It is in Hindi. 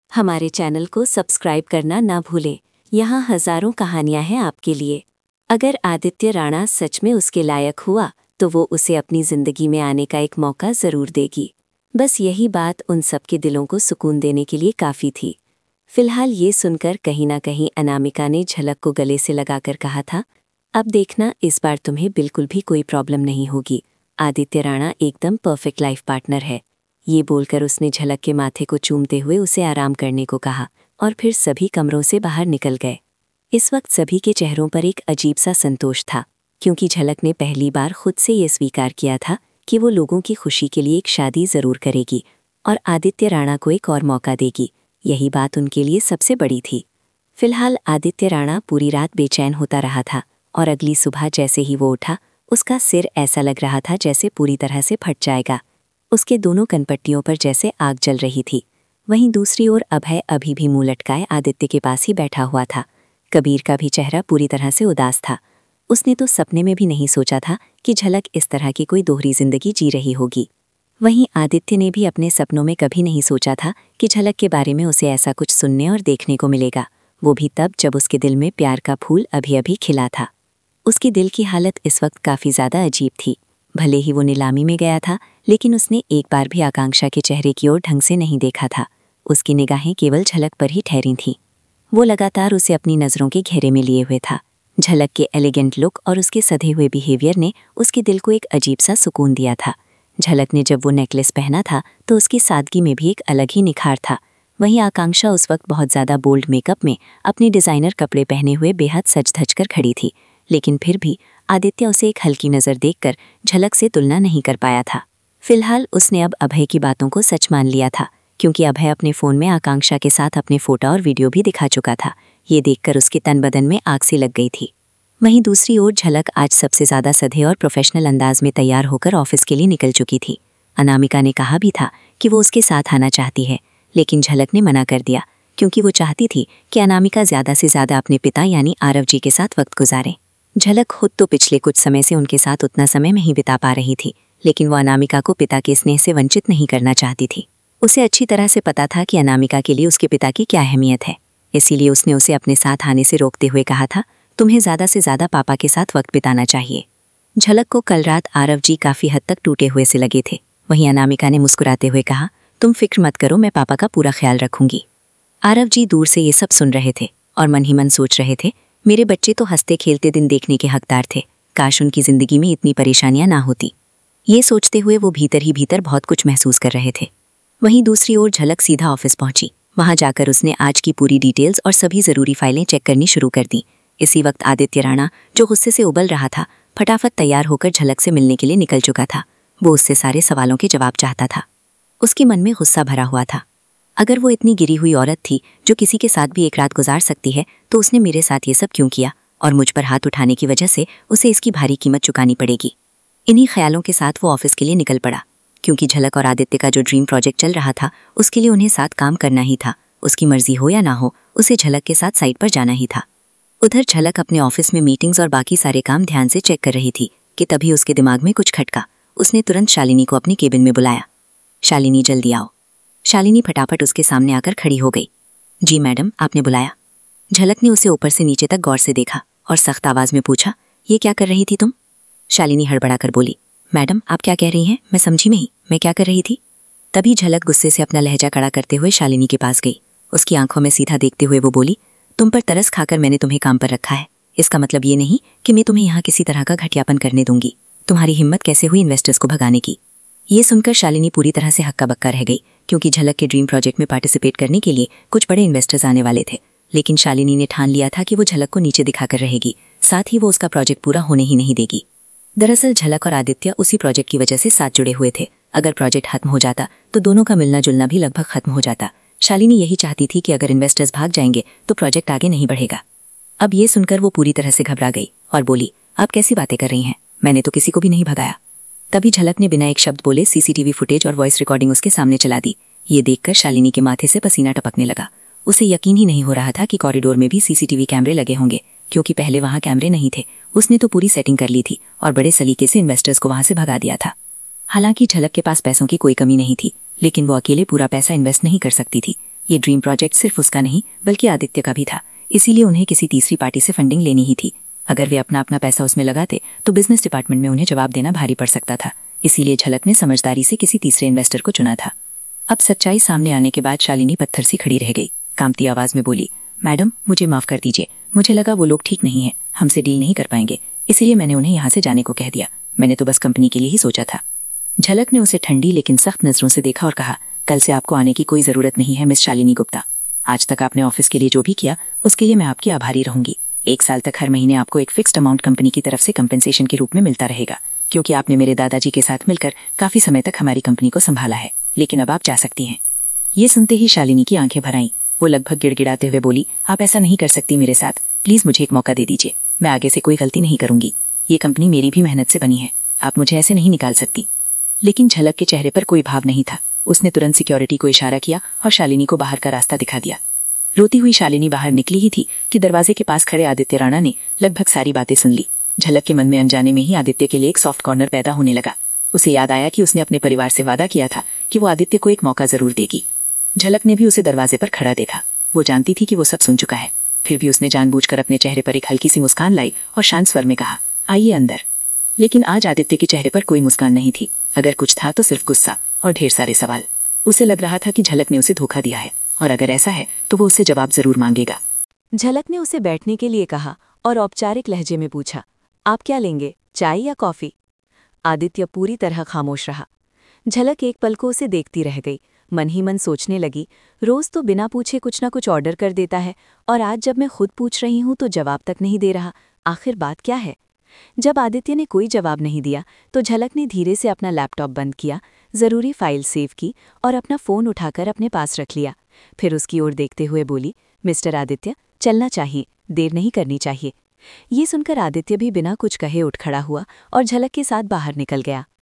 हमारे चैनल को सब्सक्राइब करना ना भूलें। यहाँ हजारों कहानियां हैं आपके लिए। अगर आदित्य राणा सच में उसके लायक हुआ तो वो उसे अपनी जिंदगी में आने का एक मौका जरूर देगी। बस यही बात उन सबके दिलों को सुकून देने के लिए काफ़ी थी। फिलहाल ये सुनकर कहीं ना कहीं अनामिका ने झलक को गले से लगाकर कहा था, अब देखना इस बार तुम्हें बिल्कुल भी कोई प्रॉब्लम नहीं होगी। आदित्य राणा एकदम परफेक्ट लाइफ पार्टनर है। ये बोलकर उसने झलक के माथे को चूमते हुए उसे आराम करने को कहा और फिर सभी कमरों से बाहर निकल गए। इस वक्त सभी के चेहरों पर एक अजीब सा संतोष था, क्योंकि झलक ने पहली बार खुद से ये स्वीकार किया था कि वो लोगों की खुशी के लिए एक शादी जरूर करेगी और आदित्य राणा को एक और मौका देगी। यही बात उनके लिए सबसे बड़ी थी। फिलहाल आदित्य राणा पूरी रात बेचैन होता रहा था और अगली सुबह जैसे ही वो उठा, उसका सिर ऐसा लग रहा था जैसे पूरी तरह से फट जाएगा। उसके दोनों कनपट्टियों पर जैसे आग जल रही थी। वहीं दूसरी ओर अभय अभी भी मुंह लटकाए आदित्य के पास ही बैठा हुआ था। कबीर का भी चेहरा पूरी तरह से उदास था। उसने तो सपने में भी नहीं सोचा था कि झलक इस तरह की कोई दोहरी जिंदगी जी रही होगी। वहीं आदित्य ने भी अपने सपनों में कभी नहीं सोचा था कि झलक के बारे में उसे ऐसा कुछ सुनने और देखने को मिलेगा, वो भी तब जब उसके दिल में प्यार का फूल अभी अभी खिला था। उसकी दिल की हालत इस वक्त काफ़ी ज़्यादा अजीब थी। भले ही वो नीलामी में गया था, लेकिन उसने एक बार भी आकांक्षा के चेहरे की ओर ढंग से नहीं देखा था। उसकी निगाहें केवल झलक पर ही ठहरी थीं। वो लगातार उसे अपनी नज़रों के घेरे में लिए हुए था। झलक के एलिगेंट लुक और उसके सधे हुए बिहेवियर ने उसके दिल को एक अजीब सा सुकून दिया था। झलक ने जब वो नेकलेस पहना था तो उसकी सादगी में भी एक अलग ही निखार था। वहीं आकांक्षा उस वक्त बहुत ज़्यादा बोल्ड मेकअप में अपने डिज़ाइनर कपड़े पहने हुए बेहद सज धज कर खड़ी थी, लेकिन फिर भी आदित्य उसे एक हल्की नज़र देखकर झलक से तुलना नहीं कर पाया था। फिलहाल उसने अब अभय की बातों को सच मान लिया था, क्योंकि अभय अपने फ़ोन में आकांक्षा के साथ अपने फ़ोटो और वीडियो भी दिखा चुका था। ये देखकर उसके तन बदन में आग सी लग गई थी। वहीं दूसरी ओर झलक आज सबसे ज़्यादा सधे और प्रोफेशनल अंदाज में तैयार होकर ऑफिस के लिए निकल चुकी थी। अनामिका ने कहा भी था कि वो उसके साथ आना चाहती है, लेकिन झलक ने मना कर दिया, क्योंकि वो चाहती थी कि अनामिका ज़्यादा से ज़्यादा अपने पिता यानी आरव जी के साथ वक्त गुजारे। झलक खुद तो पिछले कुछ समय से उनके साथ उतना समय नहीं बिता पा रही थी, लेकिन वो अनामिका को पिता के स्नेह से वंचित नहीं करना चाहती थी। उसे अच्छी तरह से पता था कि अनामिका के लिए उसके पिता की क्या अहमियत है, इसीलिए उसने उसे अपने साथ आने से रोकते हुए कहा था, तुम्हें ज़्यादा से ज़्यादा पापा के साथ वक्त बिताना चाहिए। झलक को कल रात आरव जी काफ़ी हद तक टूटे हुए से लगे थे। वहीं अनामिका ने मुस्कुराते हुए कहा, तुम फिक्र मत करो, मैं पापा का पूरा ख्याल रखूंगी। आरव जी दूर से ये सब सुन रहे थे और मन ही मन सोच रहे थे, मेरे बच्चे तो हंसते खेलते दिन देखने के हकदार थे, काश उनकी जिंदगी में इतनी परेशानियां ना होती। ये सोचते हुए वो भीतर ही भीतर बहुत कुछ महसूस कर रहे थे। वहीं दूसरी ओर झलक सीधा ऑफिस पहुंची। वहां जाकर उसने आज की पूरी डिटेल्स और सभी ज़रूरी फाइलें चेक करनी शुरू कर दी। इसी वक्त आदित्य राणा, जो गुस्से से उबल रहा था, फटाफट तैयार होकर झलक से मिलने के लिए निकल चुका था। वो उससे सारे सवालों के जवाब चाहता था। उसके मन में गुस्सा भरा हुआ था। अगर वो इतनी गिरी हुई औरत थी जो किसी के साथ भी एक रात गुजार सकती है, तो उसने मेरे साथ ये सब क्यों किया, और मुझ पर हाथ उठाने की वजह से उसे इसकी भारी कीमत चुकानी पड़ेगी। इन्हीं ख्यालों के साथ वो ऑफिस के लिए निकल पड़ा, क्योंकि झलक और आदित्य का जो ड्रीम प्रोजेक्ट चल रहा था, उसके लिए उन्हें साथ काम करना ही था। उसकी मर्जी हो या ना हो, उसे झलक के साथ साइट पर जाना ही था। उधर झलक अपने ऑफिस में मीटिंग्स और बाकी सारे काम ध्यान से चेक कर रही थी कि तभी उसके दिमाग में कुछ खटका। उसने तुरंत शालिनी को अपनी केबिन में बुलाया। शालिनी, जल्दी आओ। शालिनी फटाफट उसके सामने आकर खड़ी हो गई। जी मैडम, आपने बुलाया? झलक ने उसे ऊपर से नीचे तक गौर से देखा और सख्त आवाज में पूछा, ये क्या कर रही थी तुम? शालिनी हड़बड़ाकर बोली, मैडम आप क्या कह रही हैं, मैं समझी नहीं, मैं क्या कर रही थी? तभी झलक गुस्से से अपना लहजा कड़ा करते हुए शालिनी के पास गई। उसकी आंखों में सीधा देखते हुए वो बोली, तुम पर तरस खाकर मैंने तुम्हें काम पर रखा है, इसका मतलब ये नहीं कि मैं तुम्हें यहाँ किसी तरह का घटियापन करने दूंगी। तुम्हारी हिम्मत कैसे हुई इन्वेस्टर्स को भगाने की? ये सुनकर शालिनी पूरी तरह से हक्का बक्का रह गई, क्योंकि झलक के ड्रीम प्रोजेक्ट में पार्टिसिपेट करने के लिए कुछ बड़े इन्वेस्टर्स आने वाले थे। लेकिन शालिनी ने ठान लिया था कि वो झलक को नीचे दिखाकर रहेगी, साथ ही वो उसका प्रोजेक्ट पूरा होने ही नहीं देगी। दरअसल झलक और आदित्य उसी प्रोजेक्ट की वजह से साथ जुड़े हुए थे। अगर प्रोजेक्ट खत्म हो जाता तो दोनों का मिलना जुलना भी लगभग खत्म हो जाता। शालिनी यही चाहती थी कि अगर इन्वेस्टर्स भाग जाएंगे तो प्रोजेक्ट आगे नहीं बढ़ेगा। अब ये सुनकर वो पूरी तरह से घबरा गई और बोली, आप कैसी बातें कर रही हैं, मैंने तो किसी को भी नहीं भगाया। तभी झलक ने बिना एक शब्द बोले सीसीटीवी फुटेज और वॉइस रिकॉर्डिंग उसके सामने चला दी। ये देखकर शालिनी के माथे से पसीना टपकने लगा। उसे यकीन ही नहीं हो रहा था कि कॉरिडोर में भी सीसीटीवी कैमरे लगे होंगे, क्योंकि पहले वहां कैमरे नहीं थे। उसने तो पूरी सेटिंग कर ली थी और बड़े सलीके से इन्वेस्टर्स को वहां से भगा दिया था। हालांकि झलक के पास पैसों की कोई कमी नहीं थी, लेकिन वो अकेले पूरा पैसा इन्वेस्ट नहीं कर सकती थी। ये ड्रीम प्रोजेक्ट सिर्फ उसका नहीं बल्कि आदित्य का भी था, इसीलिए उन्हें किसी तीसरी पार्टी से फंडिंग लेनी ही थी। अगर वे अपना अपना पैसा उसमें लगाते तो बिजनेस डिपार्टमेंट में उन्हें जवाब देना भारी पड़ सकता था। इसीलिए झलक ने समझदारी से किसी तीसरे इन्वेस्टर को चुना था। अब सच्चाई सामने आने के बाद शालिनी पत्थर सी खड़ी रह गई। कांपती आवाज में बोली, मैडम मुझे माफ कर दीजिए, मुझे लगा वो लोग ठीक नहीं है, हमसे डील नहीं कर पाएंगे, इसीलिए मैंने उन्हें यहाँ से जाने को कह दिया। मैंने तो बस कंपनी के लिए ही सोचा था। झलक ने उसे ठंडी लेकिन सख्त नजरों से देखा और कहा, कल से आपको आने की कोई जरूरत नहीं है मिस शालिनी गुप्ता। आज तक आपने ऑफिस के लिए जो भी किया उसके लिए मैं आपकी आभारी रहूंगी। 1 साल तक हर महीने आपको एक फिक्स्ड अमाउंट कंपनी की तरफ से कंपेंसेशन के रूप में मिलता रहेगा, क्योंकि आपने मेरे दादाजी के साथ मिलकर काफी समय तक हमारी कंपनी को संभाला है। लेकिन अब आप जा सकती हैं। ये सुनते ही शालिनी की आंखें भर आईं। वो लगभग गिड़गिड़ाते हुए बोली, आप ऐसा नहीं कर सकती मेरे साथ, प्लीज मुझे एक मौका दे दीजिए। मैं आगे से कोई गलती नहीं करूंगी। ये कंपनी मेरी भी मेहनत से बनी है, आप मुझे ऐसे नहीं निकाल सकती। लेकिन झलक के चेहरे पर कोई भाव नहीं था। उसने तुरंत सिक्योरिटी को इशारा किया और शालिनी को बाहर का रास्ता दिखा दिया। रोती हुई शालिनी बाहर निकली ही थी कि दरवाजे के पास खड़े आदित्य राणा ने लगभग सारी बातें सुन ली। झलक के मन में अनजाने में ही आदित्य के लिए एक सॉफ्ट कॉर्नर पैदा होने लगा। उसे याद आया कि उसने अपने परिवार से वादा किया था कि वो आदित्य को एक मौका जरूर देगी। झलक ने भी उसे दरवाजे पर खड़ा देखा। वो जानती थी कि वो सब सुन चुका है, फिर भी उसने जानबूझकर अपने चेहरे पर एक हल्की सी मुस्कान लाई और शांत स्वर में कहा, आइए अंदर। लेकिन आज आदित्य के चेहरे पर कोई मुस्कान नहीं थी। अगर कुछ था तो सिर्फ गुस्सा और ढेर सारे सवाल। उसे लग रहा था कि झलक ने उसे धोखा दिया है, और अगर ऐसा है तो वो उससे जवाब जरूर मांगेगा। झलक ने उसे बैठने के लिए कहा और औपचारिक लहजे में पूछा, आप क्या लेंगे, चाय या कॉफी? आदित्य पूरी तरह खामोश रहा। झलक एक पल को उसे देखती रह गई। मन ही मन सोचने लगी, रोज तो बिना पूछे कुछ ना कुछ ऑर्डर कर देता है, और आज जब मैं खुद पूछ रही हूं तो जवाब तक नहीं दे रहा। आखिर बात क्या है? जब आदित्य ने कोई जवाब नहीं दिया तो झलक ने धीरे से अपना लैपटॉप बंद किया, जरूरी फाइल सेव की और अपना फोन उठाकर अपने पास रख लिया। फिर उसकी ओर देखते हुए बोली, मिस्टर आदित्य, चलना चाहिए, देर नहीं करनी चाहिए। ये सुनकर आदित्य भी बिना कुछ कहे उठ खड़ा हुआ और झलक के साथ बाहर निकल गया।